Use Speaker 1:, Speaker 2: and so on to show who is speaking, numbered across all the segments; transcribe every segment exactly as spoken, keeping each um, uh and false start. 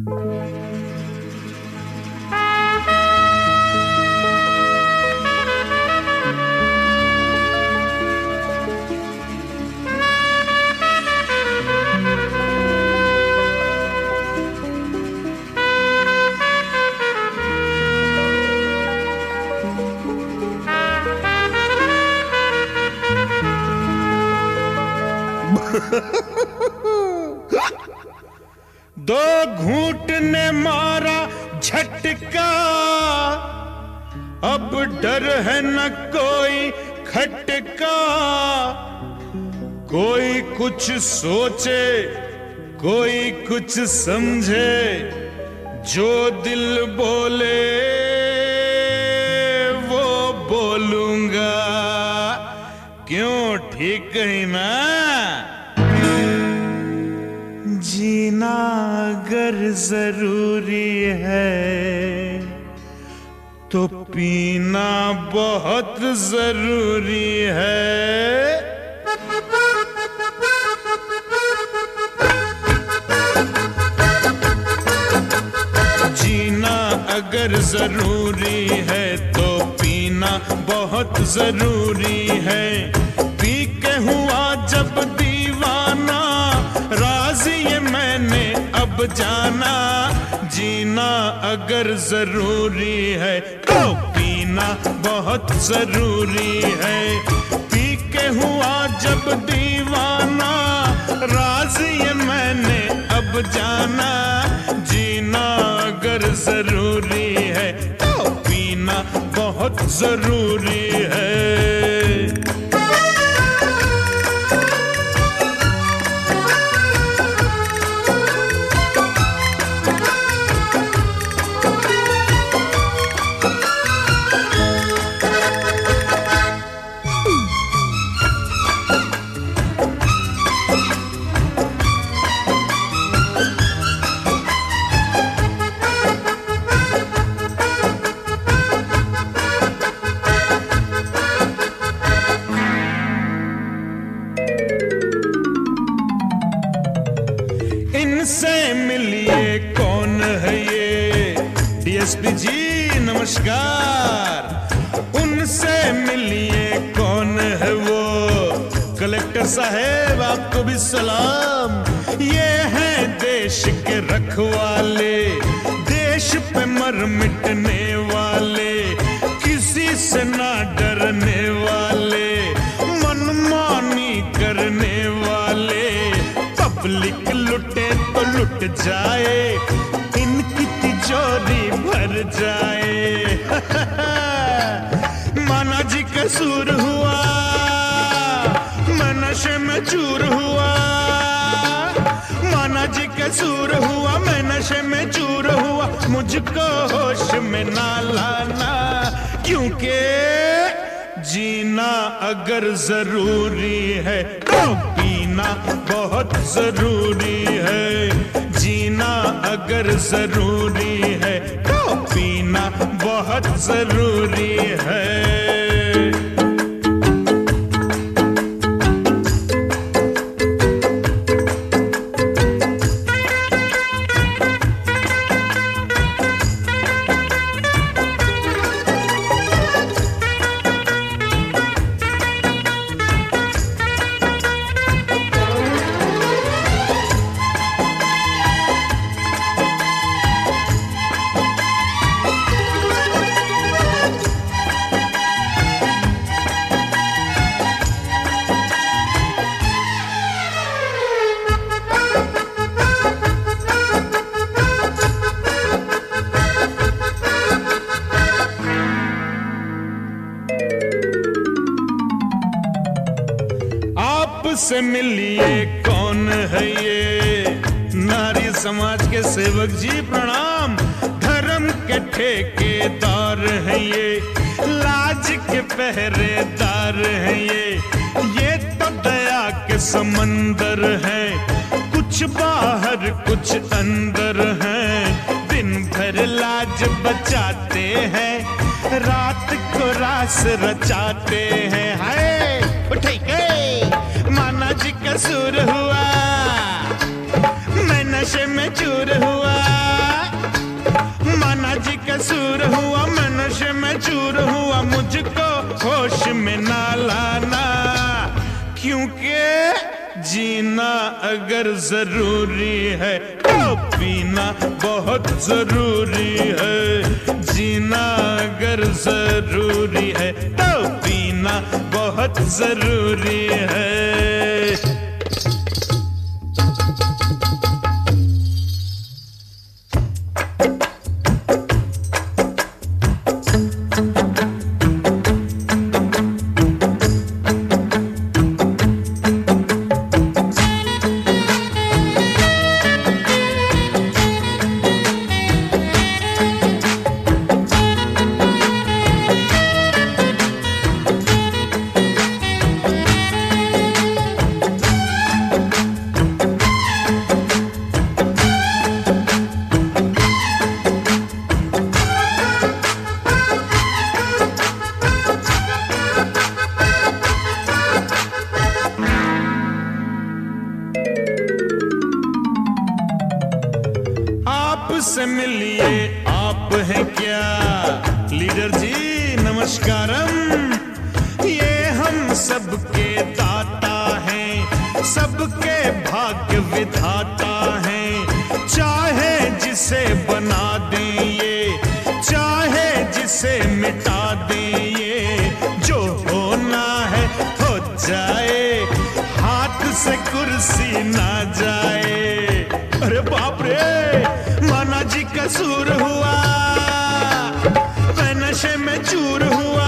Speaker 1: दो घूंट ने मारा झटका, अब डर है न कोई खटका। कोई कुछ सोचे कोई कुछ समझे, जो दिल बोले वो बोलूंगा। क्यों, ठीक है ना? जीना अगर जरूरी है तो पीना बहुत जरूरी है। जीना अगर जरूरी है तो पीना बहुत जरूरी है। पी के हुआ जब दीवाना, राज ये मैंने अब जाना। जीना अगर जरूरी है तो पीना बहुत जरूरी है। पी के हुआ जब दीवाना, राज ये मैंने अब जाना। जीना अगर जरूरी है तो पीना बहुत जरूरी है। इनसे मिलिए, कौन है ये? डीएसपी जी नमस्कार। उनसे मिलिए, कौन है वो? कलेक्टर साहेब आपको भी सलाम। ये है देश के रखवाले, देश पे मर मिटने वाले, किसी से ना डरने वाले, मनमानी करने वाले। पब्लिक लुटे तो लुट जाए, इनकी तिजोरी भर जाए। माना जी कसूर हुआ, मैं नशे में चूर हुआ। माना जी कसूर हुआ, मैं नशे में चूर हुआ। मुझको होश में ना लाना, क्योंकि जीना अगर जरूरी है तो पीना बहुत जरूरी है। जीना अगर जरूरी है तो पीना बहुत जरूरी है। से मिलिए, कौन है ये? नारी समाज के सेवक जी प्रणाम। धर्म के ठेकेदार है ये, लाज के पहरेदार है ये। ये तो दया के समंदर है, कुछ बाहर कुछ अंदर है। दिन भर लाज बचाते हैं, रात को रास रचाते हैं। हाय ठीक है, माना जी कसूर हुआ, मैं नशे में चूर हुआ। जी कसूर हुआ, मैं नशे में चूर हुआ, मुझको होश में ना लाना, क्योंकि जीना अगर जरूरी है तो पीना बहुत जरूरी है। जीना अगर जरूरी है तो पीना बहुत जरूरी है। आपसे मिलिए, आप हैं क्या लीडर जी, नमस्कारम। ये हम सबके दाता हैं, सबके भाग्य विधाता हैं। चाहे जिसे बना दें ये, चाहे जिसे मिटा दें ये, जो होना है हो जाए, हाथ से कुर्सी ना जाए। अरे बाप रे, माना जी कसूर हुआ, मैं नशे में चूर हुआ।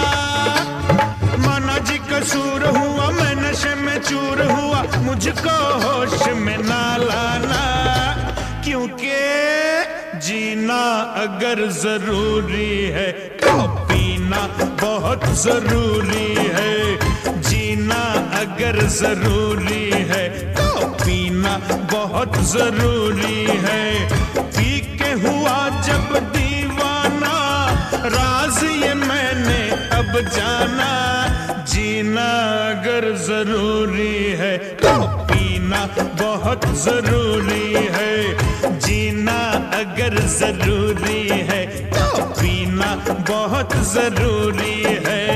Speaker 1: माना जी कसूर हुआ, मैं नशे में चूर हुआ, मुझको होश में ना लाना, क्योंकि जीना अगर जरूरी है तो पीना बहुत जरूरी है। जीना अगर जरूरी है तो पीना बहुत जरूरी है। पी के हुआ जब दीवाना, राज ये मैंने अब जाना, जीना अगर जरूरी है तो पीना बहुत जरूरी है। जीना अगर जरूरी है तो पीना बहुत जरूरी है।